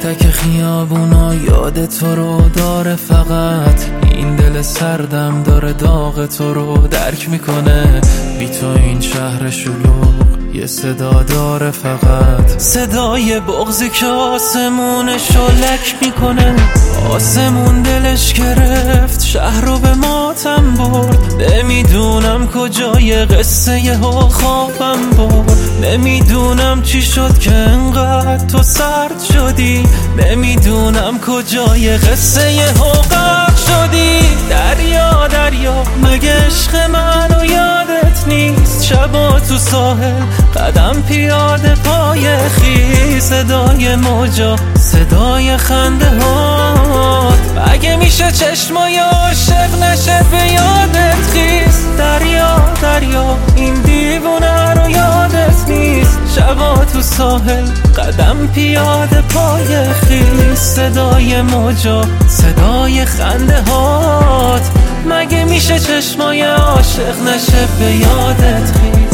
تک خیابونا یاد تو رو داره، فقط این دل سردم داره داغ تو رو درک میکنه. بی تو این شهر شلوغ یه صدا داره، فقط صدای بغضی که آسمون شلک میکنه. آسمون دلش گرفت، شهر رو به ماتم برد. نمیدونم کجای قصه ها خوابم برد. نمیدونم چی شد که انقدر تو سرد شدی. نمیدونم کجای قصه ها غرق شدی. دریا دریا مگه عشق منو یادت نیست؟ شبا تو ساحل قدم پیاده پای خیس. صدای موجا صدای خنده هات، اگه میشه چشمای عاشق نشه به یادت خیز. دریا دریا این دیوونه رو یادت نیست؟ شبا تو ساحل قدم پیاده پای خیس. صدای موجا صدای خنده هات، مگه میشه چشمای عاشق نشه به یادت خیز.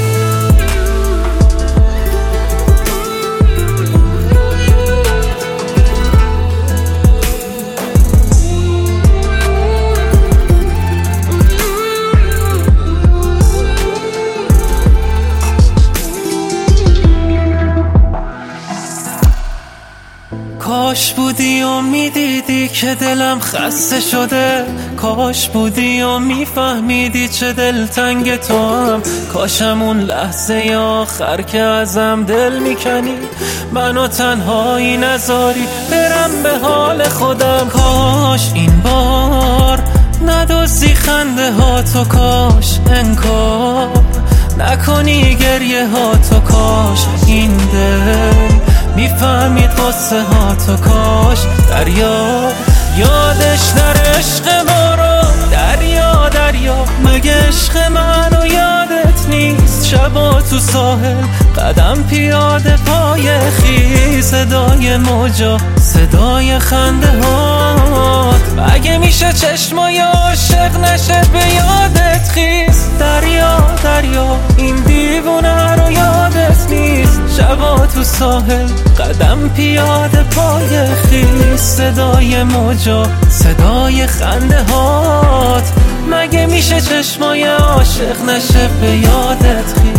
کاش بودی و میدیدی که دلم خسته شده. کاش بودی و میفهمیدی چه دلتنگ تو هم. کاشم اون لحظه آخر که ازم دل میکنی منو تنهایی نذاری برم به حال خودم. کاش این بار ندوزی خنده ها تو، کاش انکار نکنی گریه ها تو. کاش این دل میفهمید قصه ها تو. کاش دریا یادش در عشق ما رو. دریا دریا مگه عشق منو یادت نیست؟ شبا تو ساحل قدم پیاده پای خیز. صدای موجا صدای خنده هات، اگه میشه چشمای عاشق نشه به یادت خیز. دریا دریا این دیوونه رو یادت نیست؟ شبا تو ساحل قدم پیاده پای خیز. صدای موجا صدای خنده هات، مگه میشه چشمای عاشق نشه به یادت خیز.